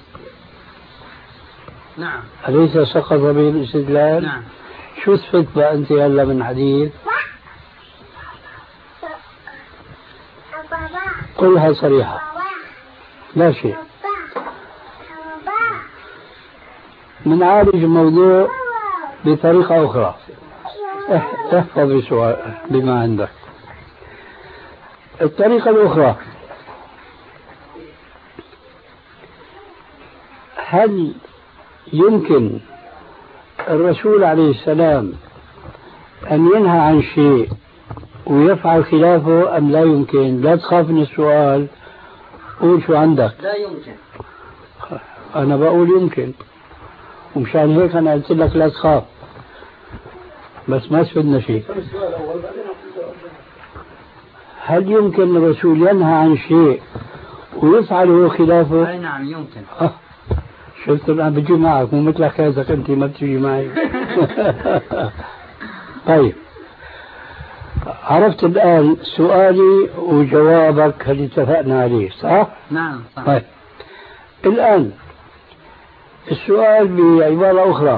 نعم أليس سقط به الاستدلال؟ نعم. شو تفت بقى أنت هلا من حديث؟ قلها صريحة لا شيء. نعالج الموضوع بطريقة أخرى. احفظ بسؤال بما عندك. الطريقة الأخرى، هل يمكن الرسول عليه السلام أن ينهى عن شيء ويفعل خلافه أم لا يمكن؟ لا تخاف من السؤال، قول شو عندك. لا يمكن. أنا بقول يمكن، ومشان هيك أنا قلت لك لا تخاف، بس ما استفدنا شيء. هل يمكن الرسول ينهى عن شيء ويفعله خلافه؟ أي نعم يمكن. أه. شفت الآن بجي معك، مو مثل حكايتك أنت ما بتجي معي. طيب، عرفت الآن سؤالي وجوابك هل اتفقنا عليه صح؟ نعم صح. طيب، الآن السؤال بعبارة أخرى،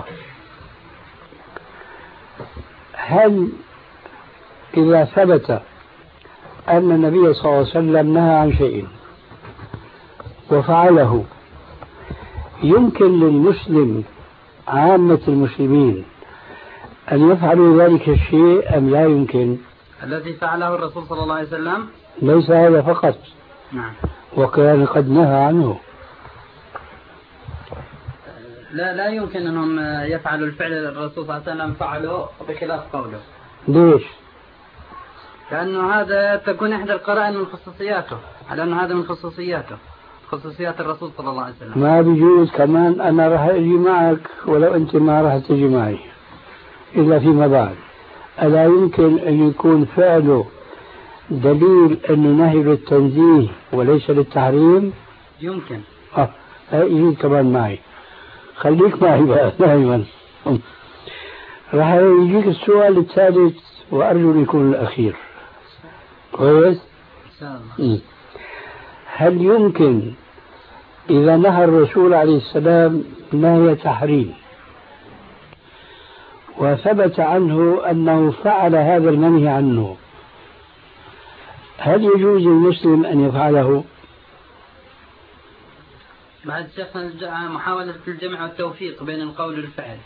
هل إذا ثبت أن النبي صلى الله عليه وسلم نهى عن شيء وفعله، يمكن للمسلم عامة المسلمين أن يفعلوا ذلك الشيء أم لا يمكن؟ الذي فعله الرسول صلى الله عليه وسلم ليس هذا فقط. نعم. وكان قد نهى عنه. لا لا يمكن أنهم يفعلوا الفعل الرسول صلى الله عليه وسلم فعله بخلاف قوله. ليش؟ لأنه هذا تكون إحدى القرائن من خصوصياته، على أنه هذا من خصوصياته، خصوصيات الرسول صلى الله عليه وسلم. ما بيجوز كمان أنا راح أجي معك ولو أنت ما راح تجي معي إلا فيما بعد. ألا يمكن أن يكون فعله دليل أنه نهي للتنزيه وليس للتحريم؟ يمكن. آه يجي كمان معي، خليك معي بقى دائما. راح يجيك السؤال الثالث وأرجو أن يكون الأخير. كويس؟ هل يمكن إذا نهى الرسول عليه السلام نهي تحريم وثبت عنه أنه فعل هذا المنهي عنه، هل يجوز للمسلم أن يفعله؟ بعد شيخنا محاولة الجمع والتوفيق بين القول والفعل.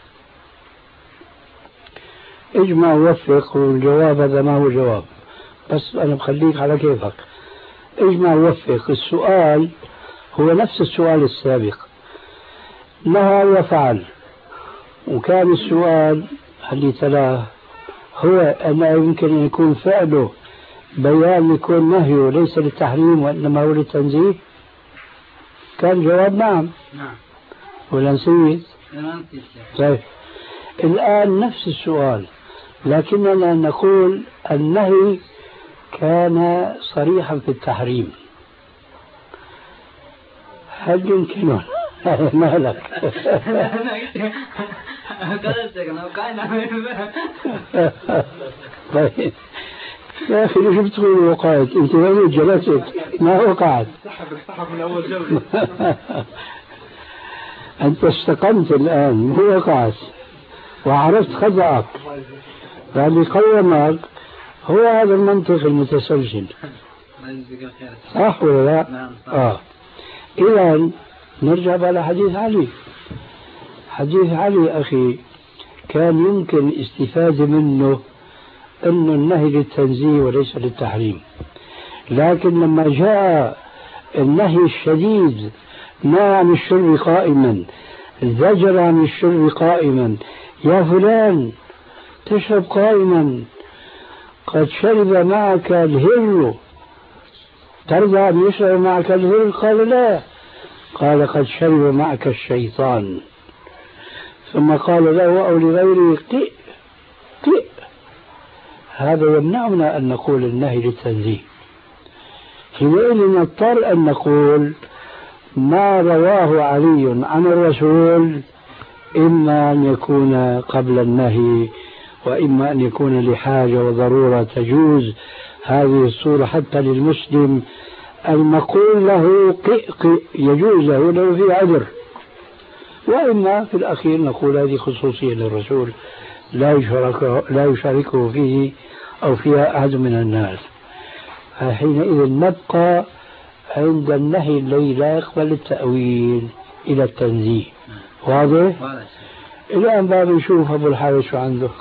اجمع ووفق، والجواب هذا ما هو جواب، بس أنا بخليك على كيفك. اجمع ووفق. السؤال هو نفس السؤال السابق، نهى وفعل، وكان السؤال اللي تلاه هو أن يمكن أن يكون فعله بيان يكون نهيه ليس للتحريم وإنما هو للتنزيه. كان جواب نعم. نعم. ولا نسيت؟ نعم. طيب الآن نفس السؤال، لكننا نقول النهي كان صريحا في التحريم. هل يمكن ما لك؟ طيب يا أخي ليش بتقول وقعت؟ أنت وين جلست؟ ما وقعت. من أول جولة. أنت استقمت الآن، مو وقعت، وعرفت خطأك. فاللي قومك هو هذا المنطق المتسلسل. صح ولا لا؟ نعم. آه. إذا نرجع على حديث علي. حديث علي أخي كان يمكن استفادة منه أنه النهي للتنزيه وليس للتحريم، لكن لما جاء النهي الشديد نهى عن الشرب قائما، زجر عن الشرب قائما، يا فلان تشرب قائما قد شرب معك الهر، ترضى أن يشرب معك الهر؟ قال لا، قال قد شرب معك الشيطان. ثم قال له أو لغيره قئ قئ. هذا يمنعنا أن نقول النهي للتنزيه. حينئذ نضطر أن نقول ما رواه علي عن الرسول إما أن يكون قبل النهي وإما أن يكون لحاجة وضرورة تجوز هذه الصورة حتى للمسلم المقول له قئ قئ يجوز له لو في عذر، وإما في الأخير نقول هذه خصوصية للرسول لا يشاركه, لا يشاركه فيه أو فيها أحد من الناس. حينئذ نبقى عند النهي الذي لا يقبل التأويل إلى التنزيه. واضح؟ الآن بقى بنشوف أبو الحارث شو عنده.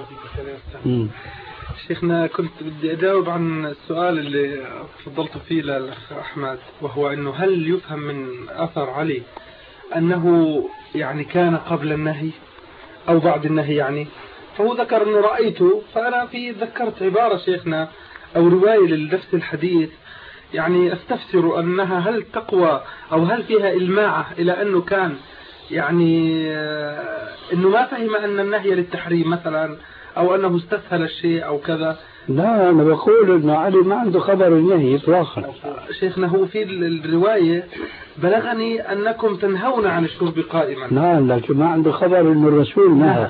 شيخنا كنت بدي أجاوب عن السؤال اللي فضلت فيه للأخ أحمد، وهو أنه هل يفهم من أثر علي أنه يعني كان قبل النهي أو بعد النهي؟ يعني فهو ذكر أنه رأيته، فأنا في ذكرت عبارة شيخنا أو رواية لنفس الحديث يعني أستفسر أنها هل تقوى أو هل فيها إلماعة إلى أنه كان يعني أنه ما فهم أن النهي للتحريم مثلا، أو أنه استسهل الشيء أو كذا. لا أنا بقول أن علي ما عنده خبر النهي إطلاقا. شيخنا هو في الرواية بلغني أنكم تنهون عن الشرب قائما. نعم لكن ما عنده خبر أن الرسول نهى.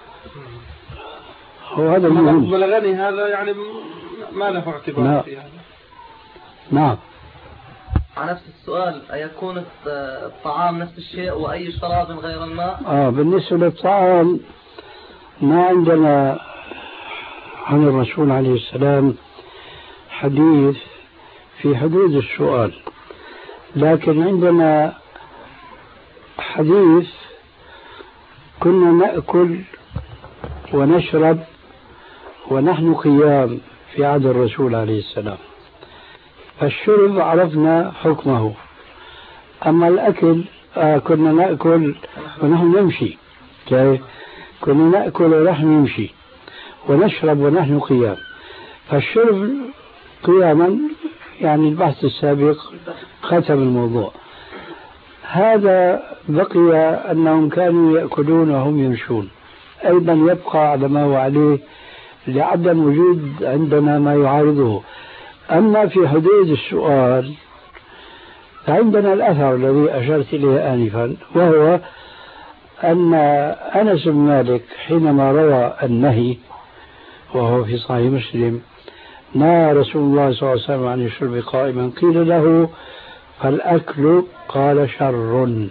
هو هذا المهم. بلغني هذا يعني ما له اعتبار في هذا. نعم. على نفس السؤال، أيكون الطعام نفس الشيء وأي شراب غير الماء؟ آه بالنسبة للطعام ما عندنا عن الرسول عليه السلام حديث في حدود السؤال، لكن عندنا حديث كنا نأكل ونشرب ونحن قيام في عهد الرسول عليه السلام، فالشرب عرفنا حكمه، أما الأكل آه كنا نأكل ونحن نمشي، كنا نأكل ونحن نمشي ونشرب ونحن قيام، فالشرب قياما يعني البحث السابق ختم الموضوع. هذا بقي أنهم كانوا يأكلون وهم يمشون، أيضا يبقى على ما هو عليه لعدم وجود عندنا ما يعارضه. أما في حدود السؤال فعندنا الأثر الذي أشرت إليه آنفا، وهو أن أنس بن مالك حينما روى النهي وهو في صحيح مسلم نهى رسول الله صلى الله عليه وسلم عن الشرب قائما، قيل له فالأكل قال شر.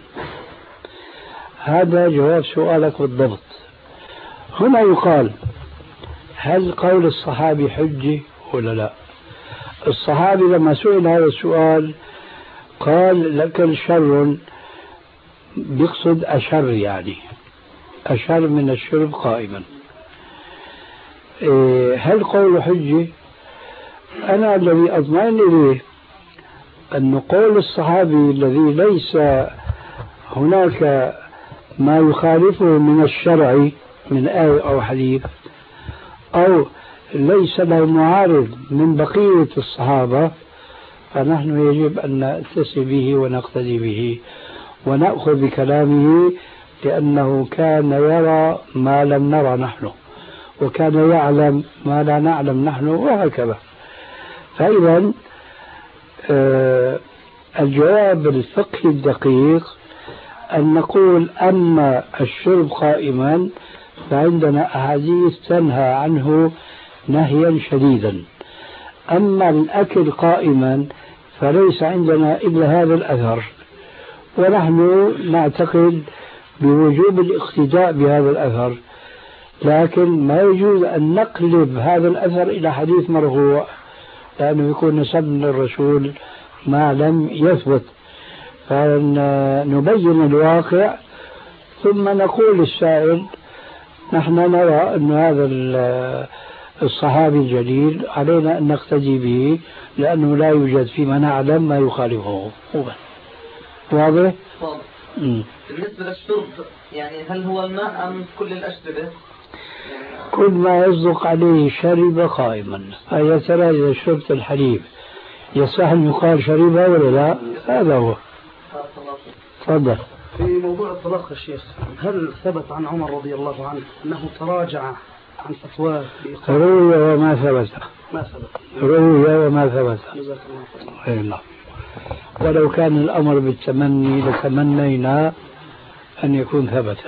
هذا جواب سؤالك بالضبط. هنا يقال هل قول الصحابي حجة ولا لا؟ الصحابي لما سئل هذا السؤال قال الأكل شر، بيقصد أشر، يعني أشر من الشرب قائما. هل قول حجة؟ أنا الذي أطمئن إليه أن قول الصحابي الذي ليس هناك ما يخالفه من الشرع من آية أو حديث، أو ليس له معارض من بقية الصحابة، فنحن يجب أن نأتسي به ونقتدي به ونأخذ بكلامه، لأنه كان يرى ما لم نرى نحن، وكان يعلم ما لا نعلم نحن، وهكذا. فإذا آه الجواب الفقهي الدقيق أن نقول أما الشرب قائما فعندنا أحاديث تنهى عنه نهيا شديدا، أما الأكل قائما فليس عندنا إلا هذا الأثر، ونحن نعتقد بوجوب الاقتداء بهذا الأثر، لكن ما يجوز أن نقلب هذا الأثر إلى حديث مرفوع، لأنه يكون نسب للرسول ما لم يثبت، فنبين الواقع ثم نقول للسائل نحن نرى أن هذا الصحابي الجليل علينا أن نقتدي به، لأنه لا يوجد فيما نعلم ما يخالفه. واضح؟ واضح. بالنسبة للشرب يعني هل هو الماء أم كل الأشربة؟ كل ما يصدق عليه شرب قائما. فيا ترى إذا شربت الحليب يصح أن يقال شربها ولا لا؟ هذا هو. تفضل. في موضوع الطلاق يا شيخ، هل ثبت عن عمر رضي الله عنه أنه تراجع عن فتواه؟ روي وما ثبت. ما ثبت. روي وما ثبت. جزاك الله خير. ولو كان الأمر بالتمني لتمنينا أن يكون ثبت.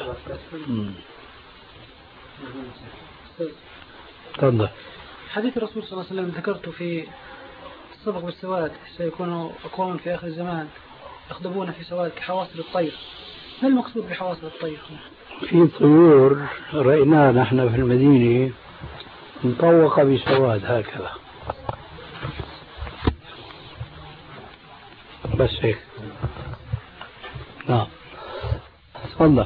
تفضل. حديث الرسول صلى الله عليه وسلم ذكرته في السبق بالسواد، سيكون أقوام في آخر الزمان يخضبون في سواد كحواصل الطير. ما المقصود بحواصل الطير؟ في طيور رأيناها نحن في المدينة مطوقة بسواد هكذا، بس هيك. نعم. تفضل.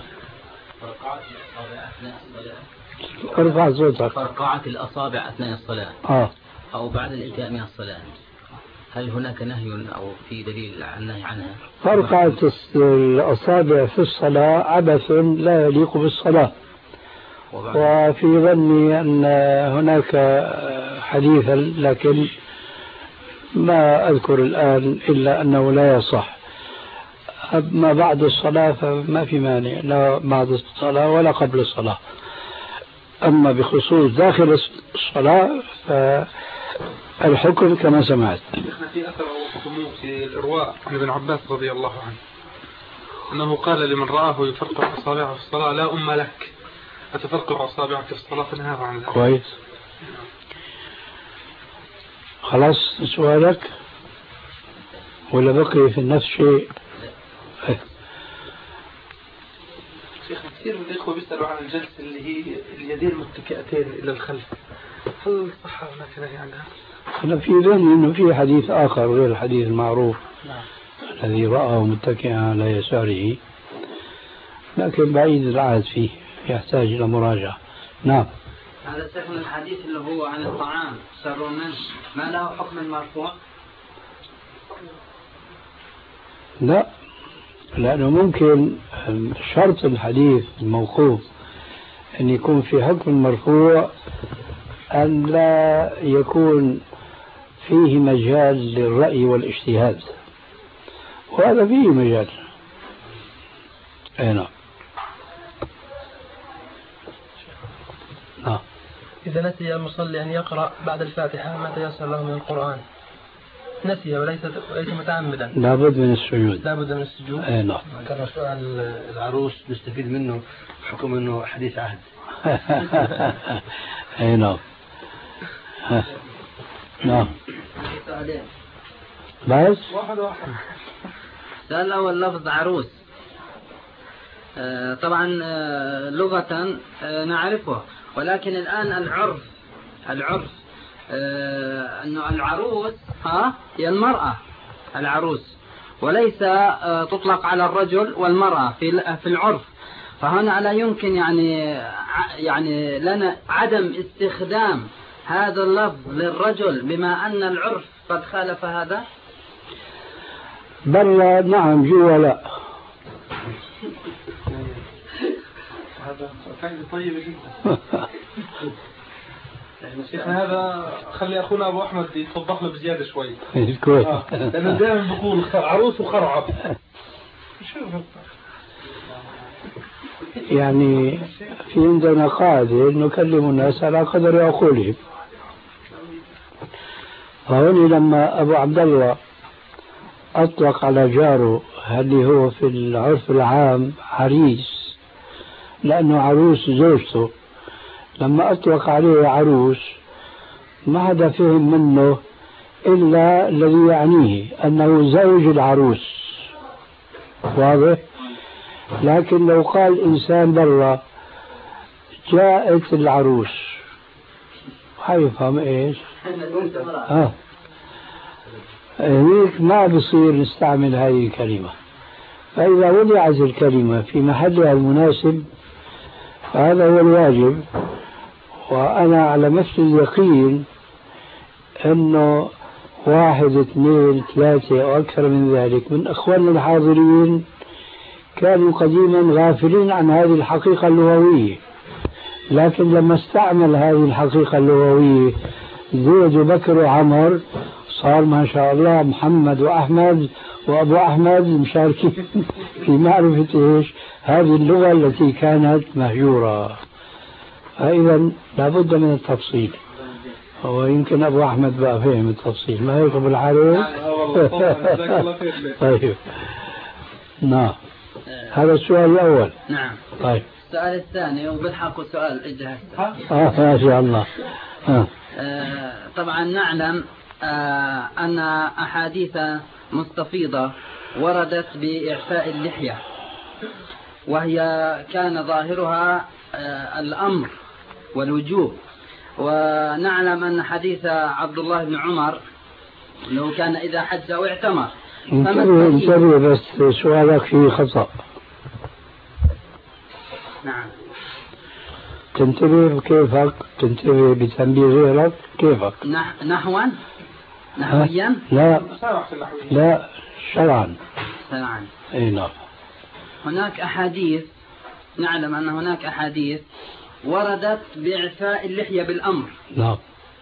ارفع صوتك. فرقعة الأصابع أثناء الصلاة آه. أو بعد الانتهاء من الصلاة، هل هناك نهي أو في دليل عن النهي عنها؟ فرقعة الأصابع في الصلاة عبث لا يليق بالصلاة، وفي ظني أن هناك حديثا لكن ما أذكر الآن إلا أنه لا يصح. ما بعد الصلاة فما في مانع، لا بعد الصلاة ولا قبل الصلاة. أما بخصوص داخل الصلاة فالحكم كما سمعت. احنا في أثر سموه في الإرواء عن ابن عباس رضي الله عنه أنه قال لمن رآه يفرقع أصابعه في الصلاة لا أم لك أتفرقع أصابعك في الصلاة، فنهاه عن ذلك. كويس. خلاص سؤالك ولا بقي في نفس شيء؟ شيخ كثير من الإخوة بيسألوا عن الجلسة اللي هي اليدين متكئتين إلى الخلف، هل صح هناك نهي عنها؟ أنا في ذهني إنه في حديث آخر غير الحديث المعروف. نعم. الذي رآه متكئا على يساره لكن بعيد العهد فيه يحتاج إلى مراجعة. نعم. هذا شيخنا الحديث اللي هو عن الطعام شر منه ما له حكم المرفوع؟ لا، لأنه ممكن شرط الحديث الموقوف أن يكون في حكم المرفوع أن لا يكون فيه مجال للرأي والاجتهاد، وهذا فيه مجال. أي نعم. نعم. إذا نسي المصلي أن يقرأ بعد الفاتحة ما تيسر له من القرآن، نسي وليس وليس متعمدا، لابد من السجود. لابد من السجود. أي نعم. كان سؤال العروس نستفيد منه حكم أنه حديث عهد. أي نعم. نعم. بس واحد واحد. السؤال الأول لفظ عروس آه طبعا آه لغة آه نعرفه، ولكن الآن العرف العرف آه أنه العروس ها هي المرأة العروس، وليس آه تطلق على الرجل والمرأة في في العرف. فهنا لا يمكن يعني يعني لنا عدم استخدام هذا اللفظ للرجل بما أن العرف قد خالف هذا. برا نعم، جوا لا. هذا فائدة طيبة جدا. شيخنا هذا خلي أخونا أبو أحمد يتوضح له بزيادة شوي. كويس. آه. لأنه دائما بقول عروس وخرعب. يعني في عندنا قاعدة نكلم الناس على قدر عقولهم. فهون لما أبو عبد الله أطلق على جاره اللي هو في العرف العام عريس، لأنه عروس زوجته، لما أطلق عليه عروس ما حدا فهم منه إلا الذي يعنيه أنه زوج العروس. واضح؟ لكن لو قال إنسان برا جاءت العروس حيفهم إيش؟ آه. هيك ما بصير نستعمل هذه الكلمة. فإذا وضعت الكلمة في محلها المناسب فهذا هو الواجب. وأنا على نفس اليقين أنه واحد اثنين ثلاثة أو أكثر من ذلك من أخواننا الحاضرين كانوا قديما غافلين عن هذه الحقيقة اللغوية، لكن لما استعمل هذه الحقيقة اللغوية زيد وبكر وعمر صار ما شاء الله محمد وأحمد وأبو أحمد مشاركين في معرفة إيش هذه اللغة التي كانت مهجورة. فإذا لابد من التفصيل، ويمكن أبو أحمد بقى فهم التفصيل، ما هيك أبو الحارث؟ طيب. نعم. هذا السؤال الأول. نعم. طيب. السؤال الثاني وبالحق سؤال اجهز. آه ما شاء الله. آه. آه طبعا نعلم آه أن أحاديث مستفيضة وردت بإعفاء اللحية، وهي كان ظاهرها آه الأمر والوجوب. ونعلم أن حديث عبد الله بن عمر لو كان إذا حج أو اعتمر. انتبه انتبه بس سؤالك فيه خطأ. نعم. تنتبه كيفك؟ تنتبه بتنبيه غيرك كيفك؟ نح... نحوا نحويا؟ لا لا شرعا. شرعا. اي نعم. هناك أحاديث، نعلم أن هناك أحاديث وردت بإعفاء اللحية بالأمر. نعم.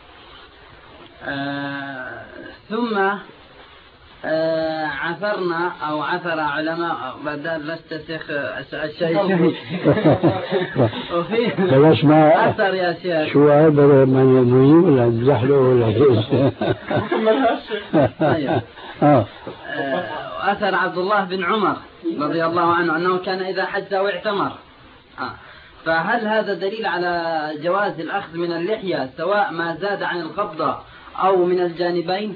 آه ثم آه عثرنا أو عثر علماء بدل نستسخ الشيء وفي بلاش ما أثر يا شيخ. شو هذا من ينوي ولا نزحله ولا ايش؟ طيب. آه. أثر عبد الله بن عمر رضي الله عنه أنه كان إذا حج أو اعتمر. آه. فهل هذا دليل على جواز الأخذ من اللحية سواء ما زاد عن القبضة أو من الجانبين؟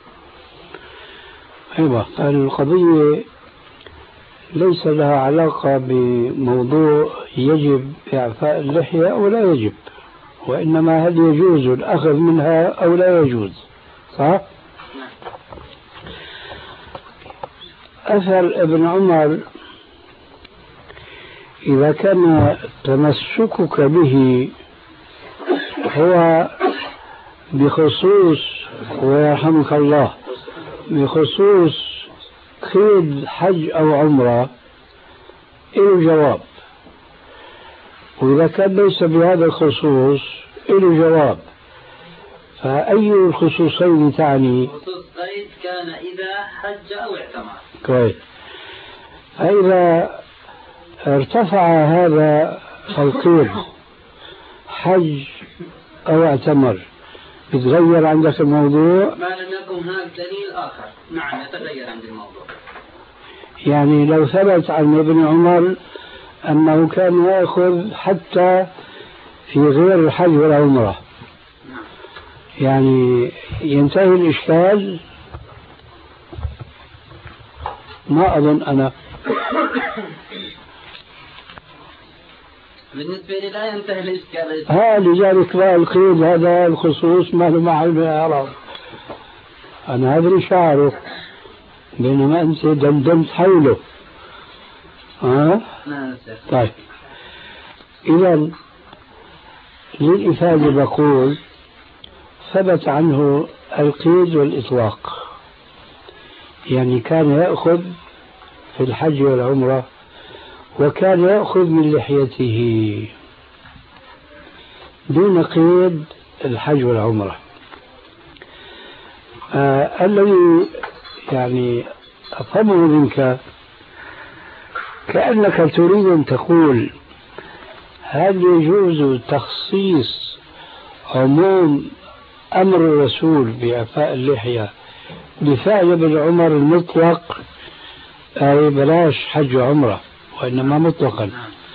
أيوة. القضية ليس لها علاقة بموضوع يجب إعفاء اللحية أو لا يجب، وإنما هل يجوز الأخذ منها أو لا يجوز. صح؟ أثر ابن عمر إذا كان تمسكك به هو بخصوص، ويرحمك الله، بخصوص قيد حج أو عمرة إله جواب، وإذا كان ليس بهذا الخصوص إله جواب. فأي الخصوصين تعني؟ خصوص قيد كان إذا حج أو اعتمر. كويس. فإذا ارتفع هذا القيد حج أو اعتمر يتغير عندك الموضوع؟ ما لم يكن هناك دليل آخر نعم يتغير عند الموضوع. يعني لو ثبت عن ابن عمر أنه كان يأخذ حتى في غير الحج والعمرة يعني ينتهي الإشكال؟ ما أظن أنا. بالنسبة لي لا ينتهي الإشكال. ها لذلك لا القيد هذا الخصوص ما له محل من الإعراب. أنا أدري شعره بينما أنت دندمت حوله. ها؟ طيب إذا للإفادة بقول ثبت عنه القيد والإطلاق، يعني كان يأخذ في الحج والعمرة وكان يأخذ من لحيته دون قيد الحج والعمرة. آه الذي يعني أفهمه منك كأنك تريد أن تقول هل يجوز تخصيص عموم أمر الرسول بإعفاء اللحية بفعل بن عمر المطلق، أي بلاش حج وعمرة وإنما مطلقا؟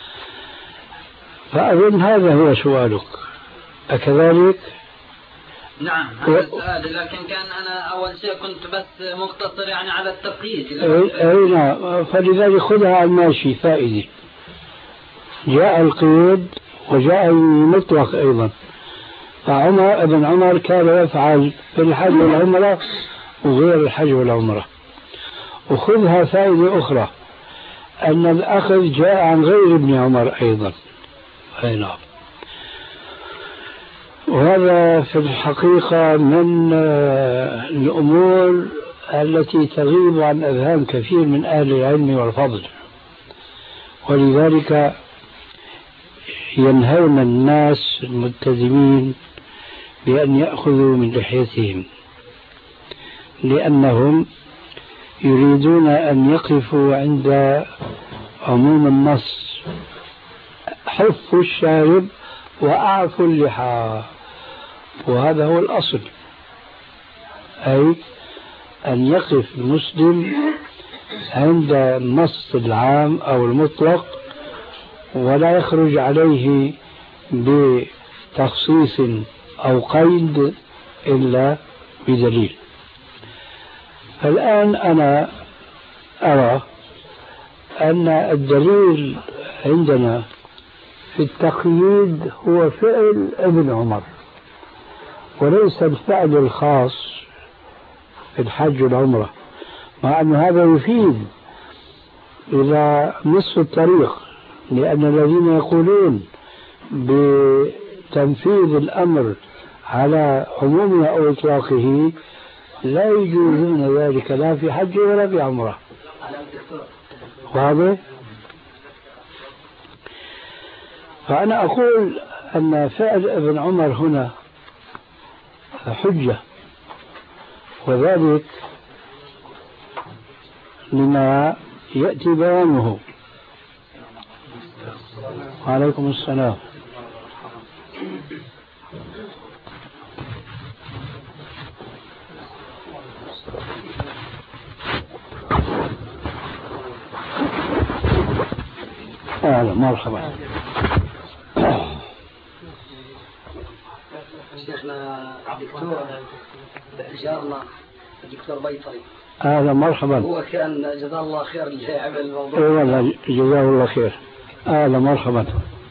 فأظن هذا هو سؤالك، أكذلك؟ نعم هذا السؤال، لكن كان أنا أول شيء كنت بس مقتصر يعني على التقييد. أي نعم، فلذلك خذها على الماشي فائدة. جاء القيد وجاء المطلق أيضا. فعمر ابن عمر كان يفعل في الحج والعمرة وغير الحج والعمرة. وخذها فائدة أخرى أن الأخذ جاء عن غير ابن عمر أيضا. أي نعم. وهذا في الحقيقة من الأمور التي تغيب عن أذهان كثير من أهل العلم والفضل، ولذلك ينهون الناس الملتزمين بأن يأخذوا من لحيتهم، لأنهم يريدون أن يقفوا عند عموم النص: حفوا الشارب وأعفوا اللحى. وهذا هو الأصل، أي أن يقف المسلم عند النص العام أو المطلق ولا يخرج عليه بتخصيص أو قيد إلا بدليل. الآن أنا أرى أن الدليل عندنا في التقييد هو فعل ابن عمر وليس الفعل الخاص في الحج والعمرة، مع أن هذا يفيد إلى نصف الطريق، لأن الذين يقولون بتنفيذ الأمر على عمومه أو إطلاقه لا يجوزون ذلك لا في حج ولا في عمرة. واضح؟ فأنا أقول أن فعل ابن عمر هنا حجة، وذلك لما يأتي بيانه. وعليكم السلام. أهلا مرحبا. شيخنا الدكتور إن شاء الله الدكتور بيطري. أهلا مرحبا. هو كان جزاه الله خير اللي عمل الموضوع. إيه والله جزاه الله خير. أهلا مرحبا.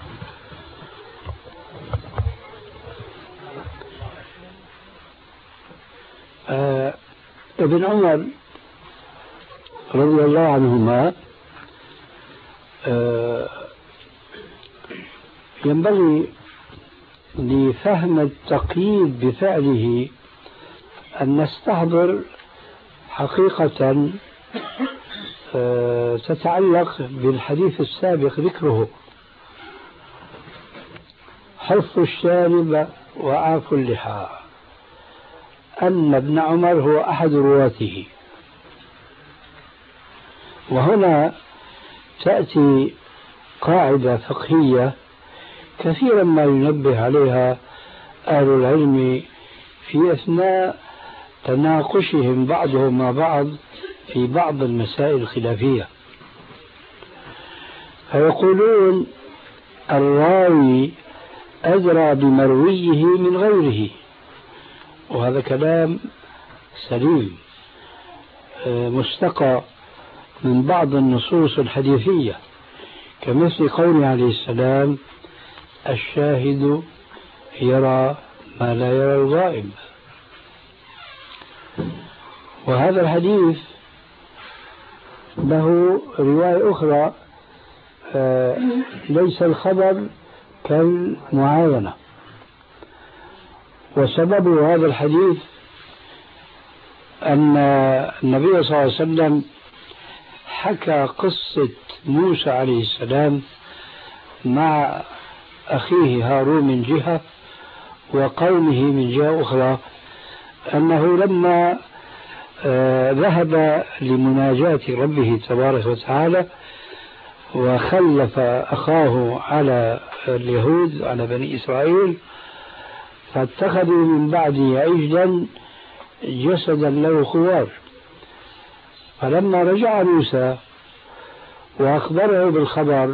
آه ابن عمر رضي الله عنهما آه ينبغي لفهم التقييد بفعله أن نستحضر حقيقة تتعلق بالحديث السابق ذكره: حف الشارب وعاف اللحى، أن ابن عمر هو أحد رواته. وهنا تأتي قاعدة فقهية كثيرا ما ينبه عليها أهل العلم في أثناء تناقشهم بعضهم مع بعض في بعض المسائل الخلافية، فيقولون الراوي أدرى بمرويه من غيره، وهذا كلام سليم مستقى من بعض النصوص الحديثية، كمثل قوله عليه السلام: الشاهد يرى ما لا يرى الغائب. وهذا الحديث له رواية أخرى: ليس الخبر كالمعاينة. وسبب هذا الحديث أن النبي صلى الله عليه وسلم حكى قصة موسى عليه السلام مع أخيه هارون من جهة وقومه من جهة أخرى، أنه لما ذهب لمناجاة ربه تبارك وتعالى وخلف أخاه على اليهود على بني إسرائيل، فاتخذوا من بعده عجلا جسدا له خوار. فلما رجع موسى وأخبره بالخبر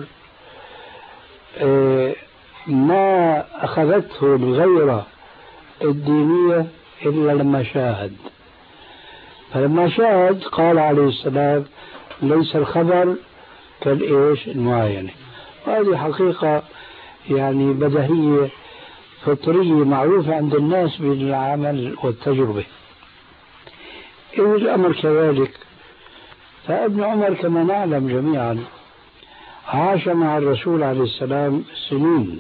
ما أخذته الغيرة الدينية إلا لما شاهد. فلما شاهد قال عليه السلام: ليس الخبر كالإيش المعاينة. وهذه حقيقة يعني بديهية فطرية معروفة عند الناس بالعمل والتجربة. إذا الأمر كذلك، فابن عمر كما نعلم جميعا عاش مع الرسول عليه السلام سنين،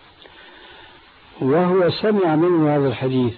وهو سمع منه هذا الحديث.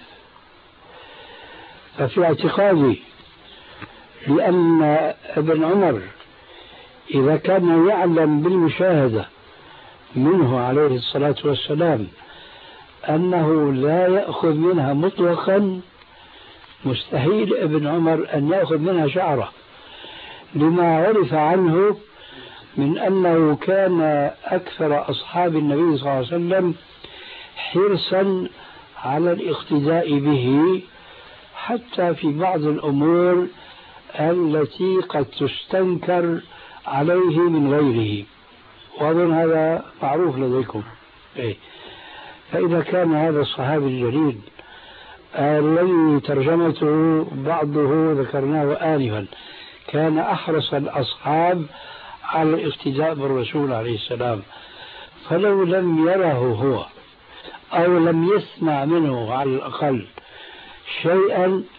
ففي اعتقادي بأن ابن عمر إذا كان يعلم بالمشاهدة منه عليه الصلاة والسلام أنه لا يأخذ منها مطلقا، مستحيل ابن عمر أن يأخذ منها شعرة، لما عرف عنه من أنه كان أكثر أصحاب النبي صلى الله عليه وسلم حرصا على الاقتداء به، حتى في بعض الأمور التي قد تستنكر عليه من غيره، وأظن هذا معروف لديكم. إيه. فإذا كان هذا الصحابي الجليل الذي ترجمته بعضه ذكرناه آنفا كان أحرص الأصحاب على الاقتداء بالرسول عليه السلام، فلو لم يره هو أو لم يسمع منه على الأقل شيئا